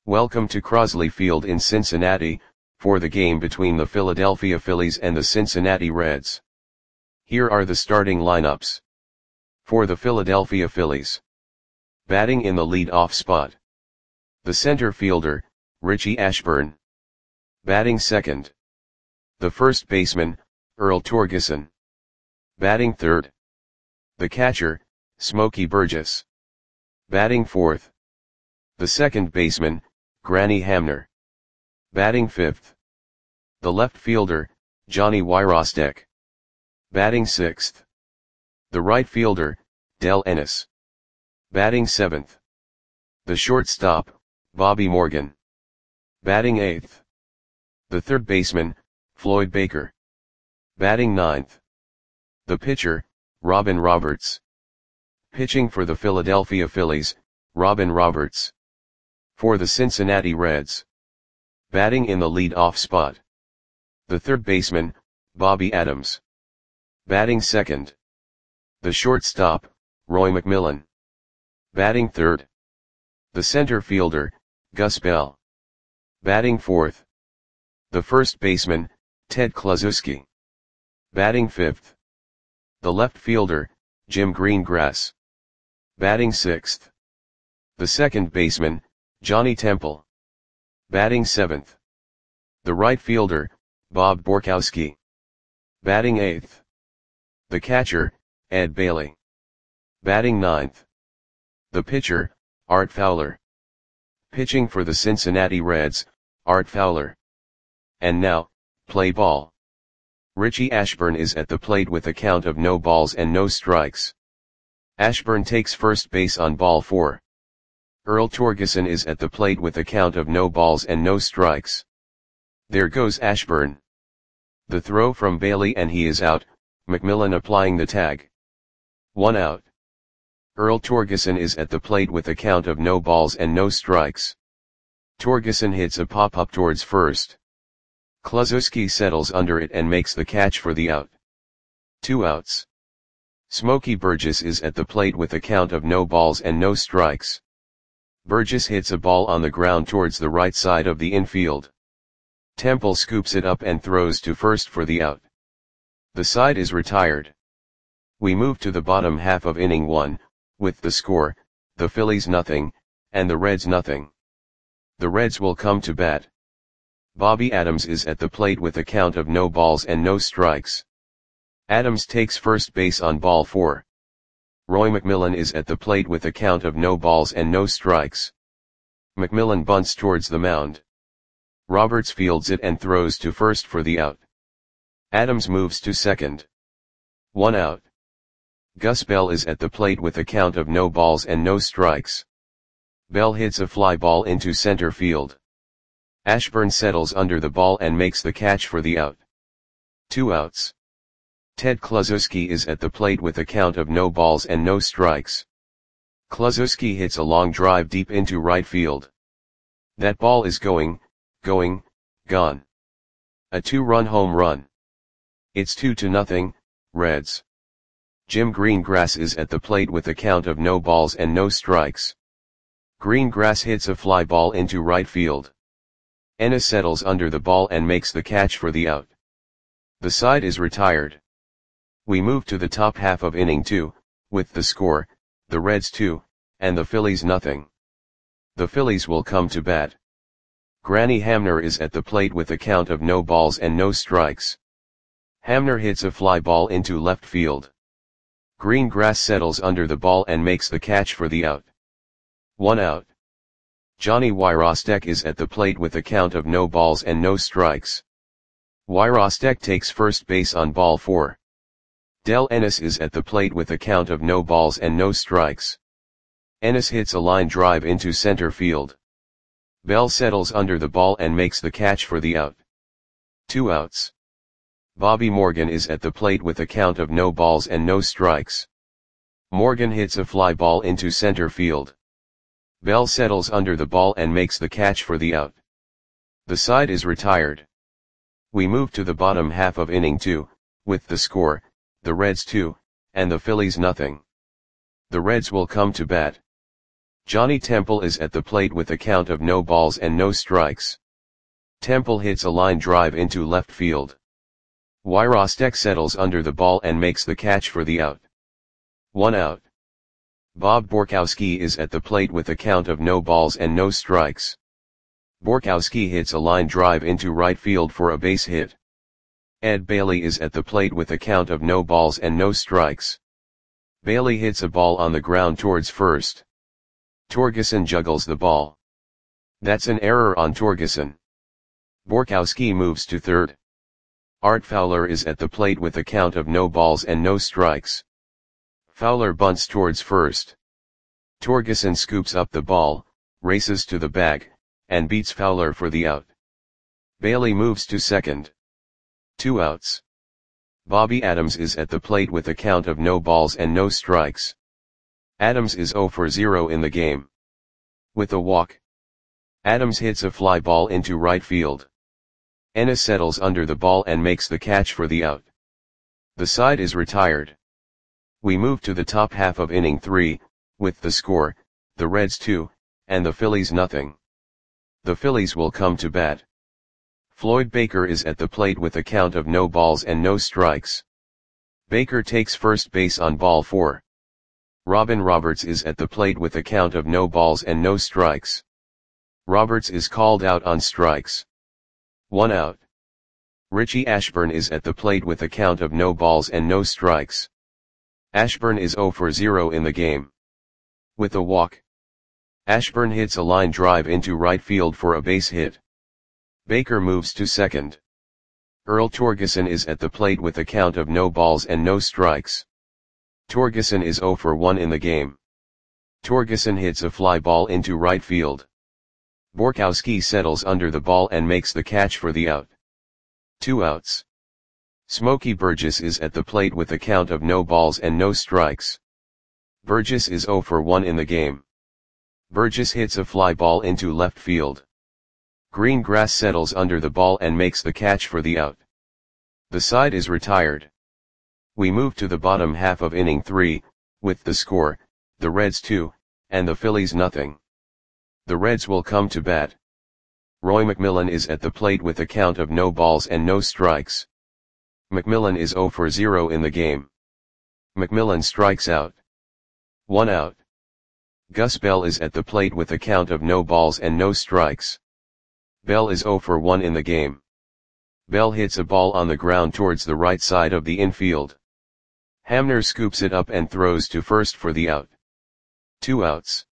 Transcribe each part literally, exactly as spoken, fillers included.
Welcome to Crosley Field in Cincinnati, for the game between the Philadelphia Phillies and the Cincinnati Reds. Here are the starting lineups. For the Philadelphia Phillies. Batting in the lead-off spot. The center fielder, Richie Ashburn. Batting second. The first baseman, Earl Torgeson. Batting third. The catcher, Smokey Burgess. Batting fourth. The second baseman, Granny Hamner. Batting fifth. The left fielder, Johnny Wyrostek. Batting sixth. The right fielder, Del Ennis. Batting seventh. The shortstop, Bobby Morgan. Batting eighth. The third baseman, Floyd Baker. Batting ninth. The pitcher, Robin Roberts. Pitching for the Philadelphia Phillies, Robin Roberts. For the Cincinnati Reds. Batting in the lead-off spot. The third baseman, Bobby Adams. Batting second. The shortstop, Roy McMillan. Batting third. The center fielder, Gus Bell. Batting fourth. The first baseman, Ted Kluszewski. Batting fifth. The left fielder, Jim Greengrass. Batting sixth. The second baseman, Johnny Temple. Batting seventh. The right fielder, Bob Borkowski. Batting eighth. The catcher, Ed Bailey. Batting ninth. The pitcher, Art Fowler. Pitching for the Cincinnati Reds, Art Fowler. And now, play ball. Richie Ashburn is at the plate with a count of no balls and no strikes. Ashburn takes first base on ball four. Earl Torgeson is at the plate with a count of no balls and no strikes. There goes Ashburn. The throw from Bailey and he is out, McMillan applying the tag. One out. Earl Torgeson is at the plate with a count of no balls and no strikes. Torgeson hits a pop-up towards first. Kluszewski settles under it and makes the catch for the out. Two outs. Smokey Burgess is at the plate with a count of no balls and no strikes. Burgess hits a ball on the ground towards the right side of the infield. Temple scoops it up and throws to first for the out. The side is retired. We move to the bottom half of inning one, with the score, the Phillies nothing, and the Reds nothing. The Reds will come to bat. Bobby Adams is at the plate with a count of no balls and no strikes. Adams takes first base on ball four. Roy McMillan is at the plate with a count of no balls and no strikes. McMillan bunts towards the mound. Roberts fields it and throws to first for the out. Adams moves to second. One out. Gus Bell is at the plate with a count of no balls and no strikes. Bell hits a fly ball into center field. Ashburn settles under the ball and makes the catch for the out. Two outs. Ted Kluszewski is at the plate with a count of no balls and no strikes. Kluszewski hits a long drive deep into right field. That ball is going, going, gone. A two-run home run. It's two to nothing, Reds. Jim Greengrass is at the plate with a count of no balls and no strikes. Greengrass hits a fly ball into right field. Ennis settles under the ball and makes the catch for the out. The side is retired. We move to the top half of inning two, with the score, the Reds two, and the Phillies nothing. The Phillies will come to bat. Granny Hamner is at the plate with a count of no balls and no strikes. Hamner hits a fly ball into left field. Greengrass settles under the ball and makes the catch for the out. One out. Johnny Wyrostek is at the plate with a count of no balls and no strikes. Wyrostek takes first base on ball four. Del Ennis is at the plate with a count of no balls and no strikes. Ennis hits a line drive into center field. Bell settles under the ball and makes the catch for the out. Two outs. Bobby Morgan is at the plate with a count of no balls and no strikes. Morgan hits a fly ball into center field. Bell settles under the ball and makes the catch for the out. The side is retired. We move to the bottom half of inning two, with the score, the Reds two, and the Phillies nothing. The Reds will come to bat. Johnny Temple is at the plate with a count of no balls and no strikes. Temple hits a line drive into left field. Wyrostek settles under the ball and makes the catch for the out. One out. Bob Borkowski is at the plate with a count of no balls and no strikes. Borkowski hits a line drive into right field for a base hit. Ed Bailey is at the plate with a count of no balls and no strikes. Bailey hits a ball on the ground towards first. Torgeson juggles the ball. That's an error on Torgeson. Borkowski moves to third. Art Fowler is at the plate with a count of no balls and no strikes. Fowler bunts towards first. Torgeson scoops up the ball, races to the bag, and beats Fowler for the out. Bailey moves to second. Two outs. Bobby Adams is at the plate with a count of no balls and no strikes. Adams is zero for zero in the game. With a walk. Adams hits a fly ball into right field. Ennis settles under the ball and makes the catch for the out. The side is retired. We move to the top half of inning three, with the score, the Reds two, and the Phillies nothing. The Phillies will come to bat. Floyd Baker is at the plate with a count of no balls and no strikes. Baker takes first base on ball four. Robin Roberts is at the plate with a count of no balls and no strikes. Roberts is called out on strikes. One out. Richie Ashburn is at the plate with a count of no balls and no strikes. Ashburn is zero for zero in the game. With a walk. Ashburn hits a line drive into right field for a base hit. Baker moves to second. Earl Torgeson is at the plate with a count of no balls and no strikes. Torgeson is zero for one in the game. Torgeson hits a fly ball into right field. Borkowski settles under the ball and makes the catch for the out. Two outs. Smokey Burgess is at the plate with a count of no balls and no strikes. Burgess is zero for one in the game. Burgess hits a fly ball into left field. Greengrass settles under the ball and makes the catch for the out. The side is retired. We move to the bottom half of inning three, with the score, the Reds two, and the Phillies nothing. The Reds will come to bat. Roy McMillan is at the plate with a count of no balls and no strikes. McMillan is zero for zero in the game. McMillan strikes out. One out. Gus Bell is at the plate with a count of no balls and no strikes. Bell is zero for one in the game. Bell hits a ball on the ground towards the right side of the infield. Hamner scoops it up and throws to first for the out. Two outs.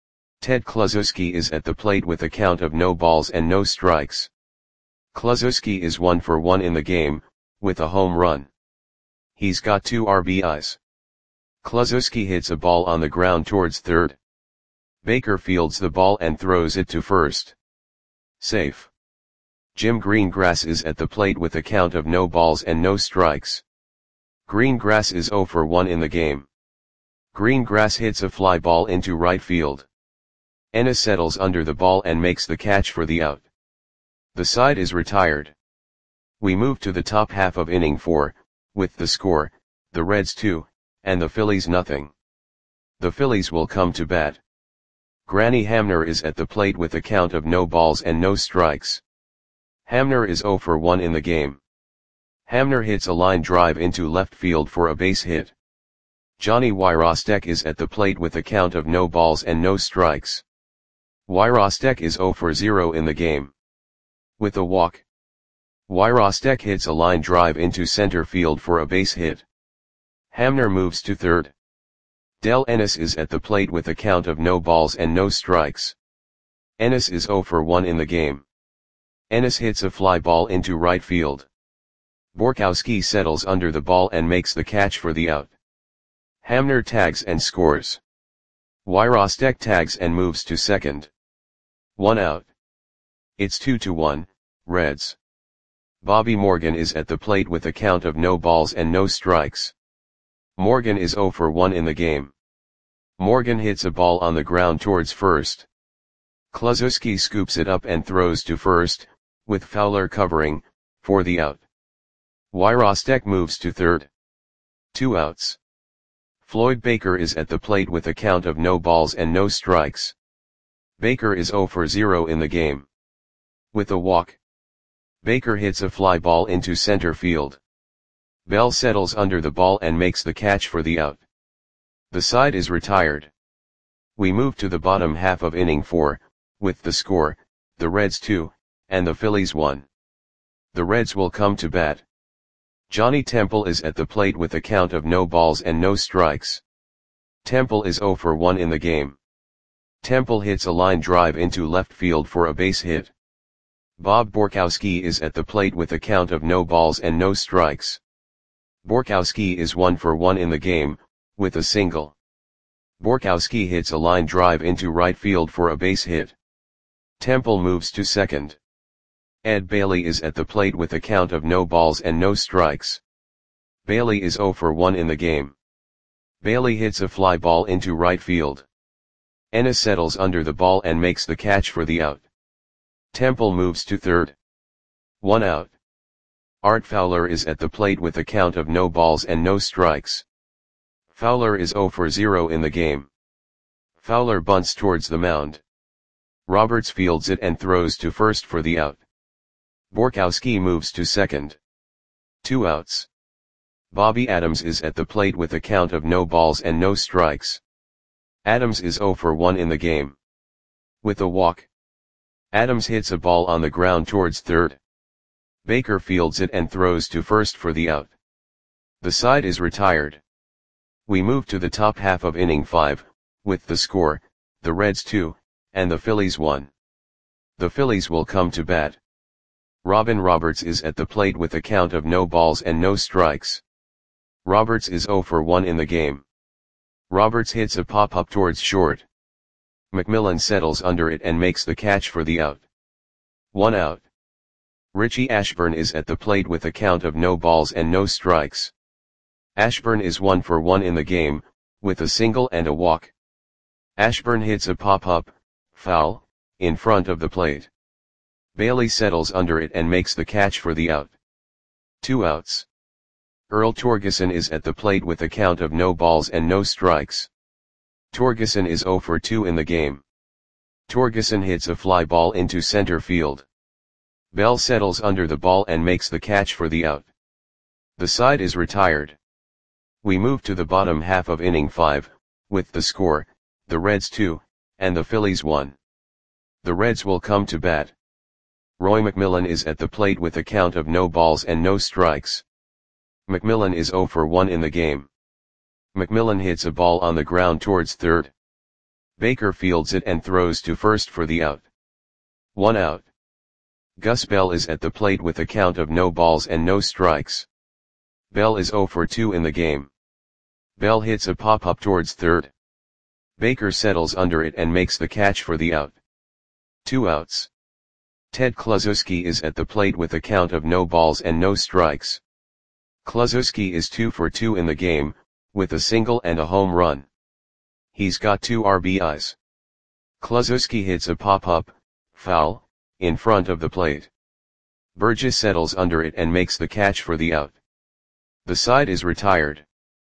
Ted Kluszewski is at the plate with a count of no balls and no strikes. Kluszewski is one for one in the game, with a home run. He's got two R B Is. Kluszewski hits a ball on the ground towards third. Baker fields the ball and throws it to first. Safe. Jim Greengrass is at the plate with a count of no balls and no strikes. Greengrass is zero for one in the game. Greengrass hits a fly ball into right field. Ennis settles under the ball and makes the catch for the out. The side is retired. We move to the top half of inning four, with the score, the Reds two, and the Phillies nothing. The Phillies will come to bat. Granny Hamner is at the plate with a count of no balls and no strikes. Hamner is zero for one in the game. Hamner hits a line drive into left field for a base hit. Johnny Wyrostek is at the plate with a count of no balls and no strikes. Wyrostek is zero for zero in the game. With a walk. Wyrostek hits a line drive into center field for a base hit. Hamner moves to third. Del Ennis is at the plate with a count of no balls and no strikes. Ennis is zero for one in the game. Ennis hits a fly ball into right field. Borkowski settles under the ball and makes the catch for the out. Hamner tags and scores. Wyrostek tags and moves to second. One out. It's two to one, Reds. Bobby Morgan is at the plate with a count of no balls and no strikes. Morgan is zero for one in the game. Morgan hits a ball on the ground towards first. Kluszewski scoops it up and throws to first, with Fowler covering, for the out. Wyrostek moves to third. Two outs. Floyd Baker is at the plate with a count of no balls and no strikes. Baker is zero for zero in the game. With a walk, Baker hits a fly ball into center field. Bell settles under the ball and makes the catch for the out. The side is retired. We move to the bottom half of inning four, with the score, the Reds two, and the Phillies one. The Reds will come to bat. Johnny Temple is at the plate with a count of no balls and no strikes. Temple is zero for one in the game. Temple hits a line drive into left field for a base hit. Bob Borkowski is at the plate with a count of no balls and no strikes. Borkowski is one for one in the game, with a single. Borkowski hits a line drive into right field for a base hit. Temple moves to second. Ed Bailey is at the plate with a count of no balls and no strikes. Bailey is zero for one in the game. Bailey hits a fly ball into right field. Ennis settles under the ball and makes the catch for the out. Temple moves to third. One out. Art Fowler is at the plate with a count of no balls and no strikes. Fowler is zero for zero in the game. Fowler bunts towards the mound. Roberts fields it and throws to first for the out. Borkowski moves to second. Two outs. Bobby Adams is at the plate with a count of no balls and no strikes. Adams is zero for one in the game. With a walk, Adams hits a ball on the ground towards third. Baker fields it and throws to first for the out. The side is retired. We move to the top half of inning five, with the score, the Reds two, and the Phillies one. The Phillies will come to bat. Robin Roberts is at the plate with a count of no balls and no strikes. Roberts is zero for one in the game. Roberts hits a pop-up towards short. McMillan settles under it and makes the catch for the out. One out. Richie Ashburn is at the plate with a count of no balls and no strikes. Ashburn is one for one in the game, with a single and a walk. Ashburn hits a pop-up, foul, in front of the plate. Bailey settles under it and makes the catch for the out. Two outs. Earl Torgeson is at the plate with a count of no balls and no strikes. Torgeson is zero for two in the game. Torgeson hits a fly ball into center field. Bell settles under the ball and makes the catch for the out. The side is retired. We move to the bottom half of inning five, with the score, the Reds two, and the Phillies one. The Reds will come to bat. Roy McMillan is at the plate with a count of no balls and no strikes. McMillan is zero for one in the game. McMillan hits a ball on the ground towards third. Baker fields it and throws to first for the out. One out. Gus Bell is at the plate with a count of no balls and no strikes. Bell is zero for two in the game. Bell hits a pop-up towards third. Baker settles under it and makes the catch for the out. Two outs. Ted Kluszewski is at the plate with a count of no balls and no strikes. Kluszewski is two for two in the game, with a single and a home run. He's got two R B Is. Kluszewski hits a pop-up, foul, in front of the plate. Burgess settles under it and makes the catch for the out. The side is retired.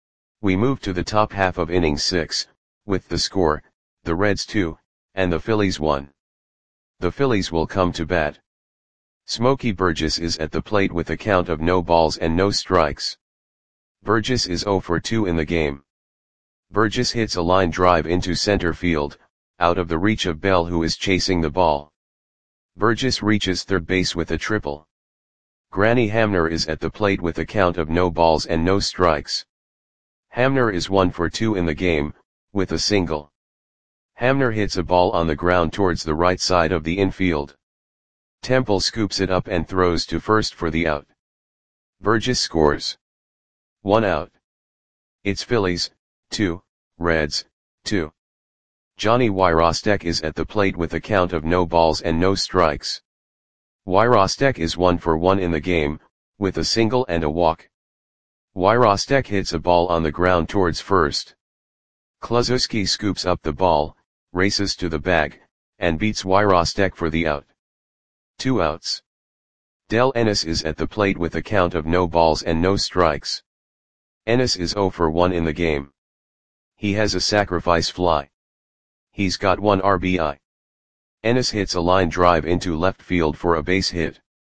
We move to the top half of inning six, with the score, the Reds two, and the Phillies one. The Phillies will come to bat. Smokey Burgess is at the plate with a count of no balls and no strikes. Burgess is zero for two in the game. Burgess hits a line drive into center field, out of the reach of Bell who is chasing the ball. Burgess reaches third base with a triple. Granny Hamner is at the plate with a count of no balls and no strikes. Hamner is one for two in the game, with a single. Hamner hits a ball on the ground towards the right side of the infield. Temple scoops it up and throws to first for the out. Burgess scores. One out. It's Phillies, two, Reds, two. Johnny Wyrostek is at the plate with a count of no balls and no strikes. Wyrostek is one for one in the game, with a single and a walk. Wyrostek hits a ball on the ground towards first. Kluszewski scoops up the ball, races to the bag, and beats Wyrostek for the out. Two outs. Del Ennis is at the plate with a count of no balls and no strikes. Ennis is zero for one in the game. He has a sacrifice fly. He's got one R B I. Ennis hits a line drive into left field for a base hit.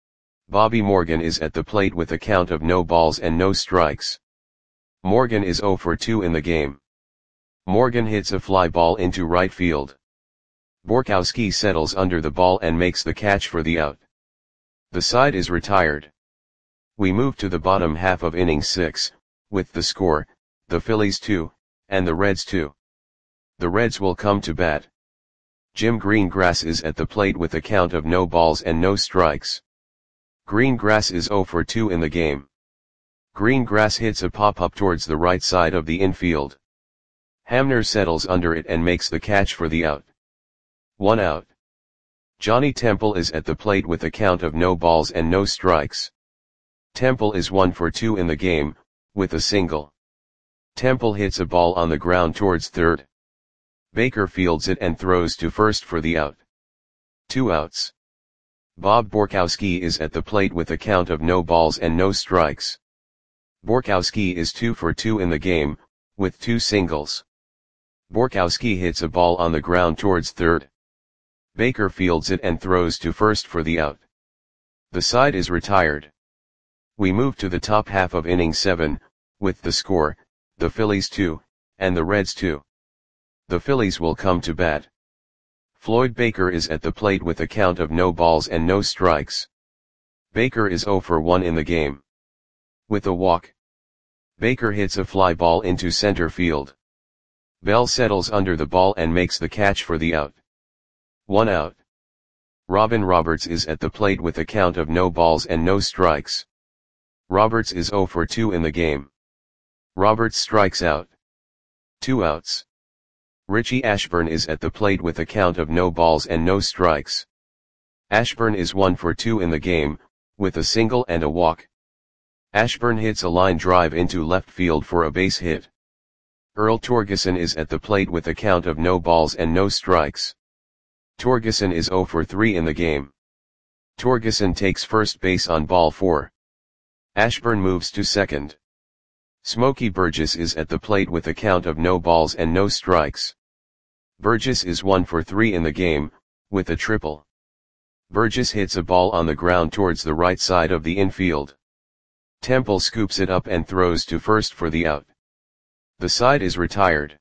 Bobby Morgan is at the plate with a count of no balls and no strikes. Morgan is oh for two in the game. Morgan hits a fly ball into right field. Borkowski settles under the ball and makes the catch for the out. The side is retired. We move to the bottom half of inning six, with the score, the Phillies two, and the Reds two. The Reds will come to bat. Jim Greengrass is at the plate with a count of no balls and no strikes. Greengrass is oh for two in the game. Greengrass hits a pop-up towards the right side of the infield. Hamner settles under it and makes the catch for the out. One out. Johnny Temple is at the plate with a count of no balls and no strikes. Temple is one for two in the game, with a single. Temple hits a ball on the ground towards third. Baker fields it and throws to first for the out. Two outs. Bob Borkowski is at the plate with a count of no balls and no strikes. Borkowski is two for two in the game, with two singles. Borkowski hits a ball on the ground towards third. Baker fields it and throws to first for the out. The side is retired. We move to the top half of inning seven, with the score, the Phillies two, and the Reds two. The Phillies will come to bat. Floyd Baker is at the plate with a count of no balls and no strikes. Baker is oh for one in the game. With a walk. Baker hits a fly ball into center field. Bell settles under the ball and makes the catch for the out. One out. Robin Roberts is at the plate with a count of no balls and no strikes. Roberts is oh for two in the game. Roberts strikes out. Two outs. Richie Ashburn is at the plate with a count of no balls and no strikes. Ashburn is one for two in the game, with a single and a walk. Ashburn hits a line drive into left field for a base hit. Earl Torgeson is at the plate with a count of no balls and no strikes. Torgeson is oh for three in the game. Torgeson takes first base on ball four. Ashburn moves to second. Smokey Burgess is at the plate with a count of no balls and no strikes. Burgess is one for three in the game, with a triple. Burgess hits a ball on the ground towards the right side of the infield. Temple scoops it up and throws to first for the out. The side is retired.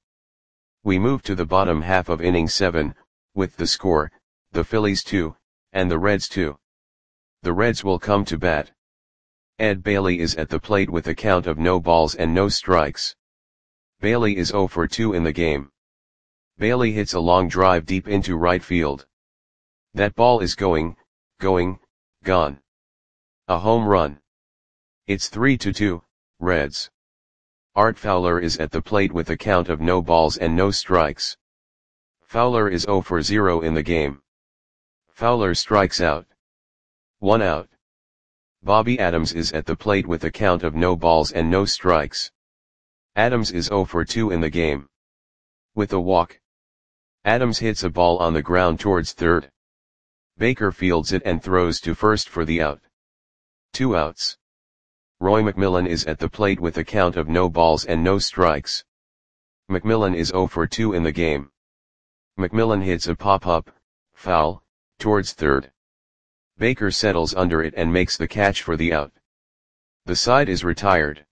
We move to the bottom half of inning seven, with the score, the Phillies two, and the Reds two. The Reds will come to bat. Ed Bailey is at the plate with a count of no balls and no strikes. Bailey is oh for two in the game. Bailey hits a long drive deep into right field. That ball is going, going, gone. A home run. It's three to two, Reds. Art Fowler is at the plate with a count of no balls and no strikes. Fowler is oh for zero in the game. Fowler strikes out. One out. Bobby Adams is at the plate with a count of no balls and no strikes. Adams is oh for two in the game. With a walk. Adams hits a ball on the ground towards third. Baker fields it and throws to first for the out. Two outs. Roy McMillan is at the plate with a count of no balls and no strikes. McMillan is oh for two in the game. McMillan hits a pop-up, foul, towards third. Baker settles under it and makes the catch for the out. The side is retired.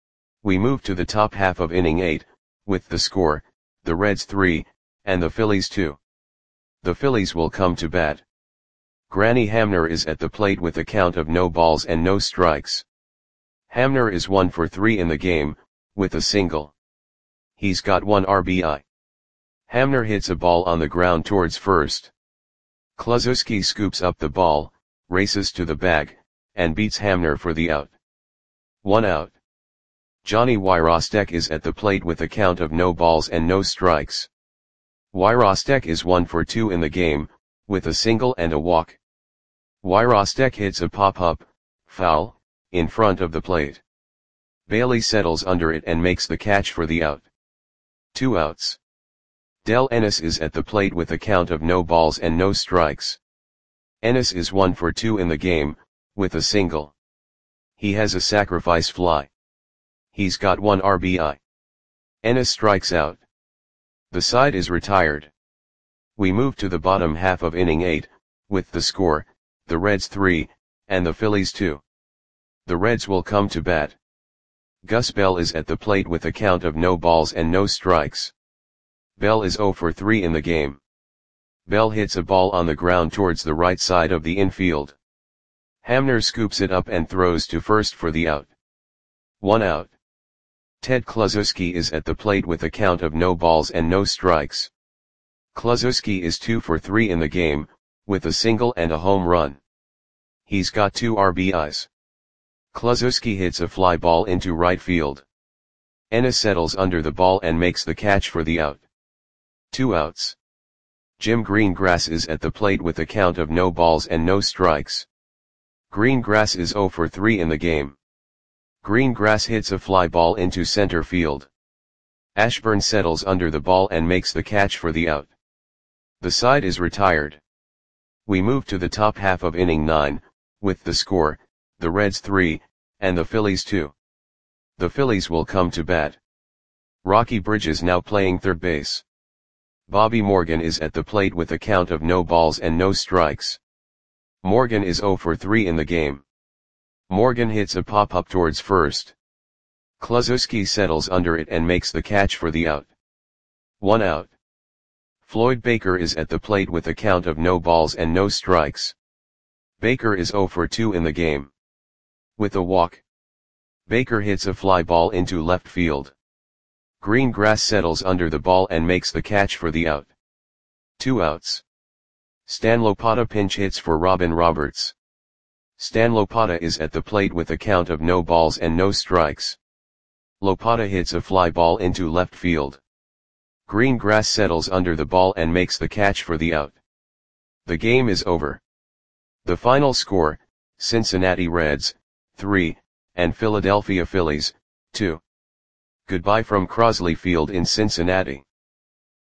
We move to the top half of inning eight, with the score, the Reds three, and the Phillies two. The Phillies will come to bat. Granny Hamner is at the plate with a count of no balls and no strikes. Hamner is one for three in the game, with a single. He's got one R B I. Hamner hits a ball on the ground towards first. Kluszewski scoops up the ball, races to the bag, and beats Hamner for the out. One out. Johnny Wyrostek is at the plate with a count of no balls and no strikes. Wyrostek is one for two in the game, with a single and a walk. Wyrostek hits a pop-up, foul, in front of the plate. Bailey settles under it and makes the catch for the out. Two outs. Del Ennis is at the plate with a count of no balls and no strikes. Ennis is one for two in the game, with a single. He has a sacrifice fly. He's got one R B I. Ennis strikes out. The side is retired. We move to the bottom half of inning eight, with the score, the Reds three, and the Phillies two. The Reds will come to bat. Gus Bell is at the plate with a count of no balls and no strikes. Bell is oh for three in the game. Bell hits a ball on the ground towards the right side of the infield. Hamner scoops it up and throws to first for the out. One out. Ted Kluszewski is at the plate with a count of no balls and no strikes. Kluszewski is two for three in the game, with a single and a home run. He's got two R B Is. Kluszewski hits a fly ball into right field. Ennis settles under the ball and makes the catch for the out. Two outs. Jim Greengrass is at the plate with a count of no balls and no strikes. Greengrass is oh for three in the game. Greengrass hits a fly ball into center field. Ashburn settles under the ball and makes the catch for the out. The side is retired. We move to the top half of inning nine, with the score, the Reds three, and the Phillies two. The Phillies will come to bat. Rocky Bridges now playing third base. Bobby Morgan is at the plate with a count of no balls and no strikes. Morgan is oh for three in the game. Morgan hits a pop-up towards first. Kluszewski settles under it and makes the catch for the out. One out. Floyd Baker is at the plate with a count of no balls and no strikes. Baker is oh for two in the game. With a walk. Baker hits a fly ball into left field. Greengrass settles under the ball and makes the catch for the out. Two outs. Stan Lopata pinch hits for Robin Roberts. Stan Lopata is at the plate with a count of no balls and no strikes. Lopata hits a fly ball into left field. Greengrass settles under the ball and makes the catch for the out. The game is over. The final score, Cincinnati Reds, three, and Philadelphia Phillies, two. Goodbye from Crosley Field in Cincinnati.